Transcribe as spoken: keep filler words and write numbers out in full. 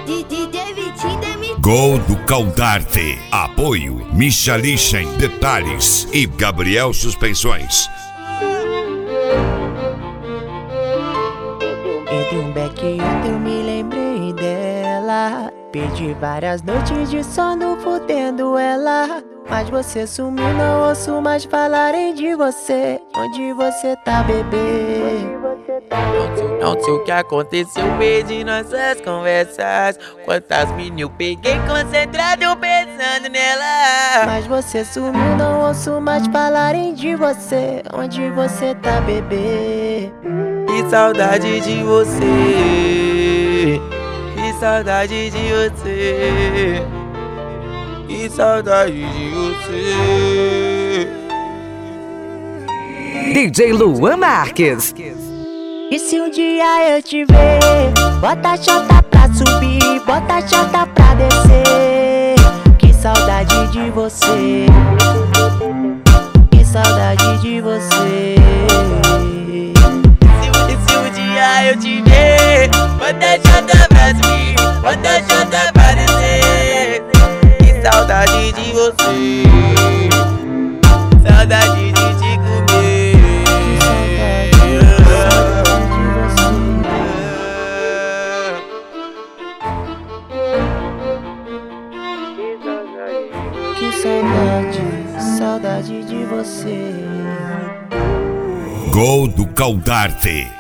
Gol do Caldarte. Apoio Michalichen Detalhes e Gabriel Suspensões. Entre um beck e outro me lembrei dela. Perdi várias noites de sono fudendo ela. Mas você sumiu, não ouço mais falarem de você. Onde você tá, bebê? Não sei, não sei o que aconteceu, perdi nossas conversas. Quantas mini eu peguei concentrado pensando nela. Mas você sumiu, não ouço mais falarem de você. Onde você tá, bebê? Que saudade de você. Que saudade de você. Que saudade de você. D J Luan Marques. E se um dia eu te ver, bota a chota pra subir, bota a chota pra descer. Que saudade de você. Que saudade de você. E se um dia eu te ver, bota a chota pra subir, bota a chota pra descer. Saudade de você, saudade de te comer. Que saudade, saudade de você. Gol do Caldarte.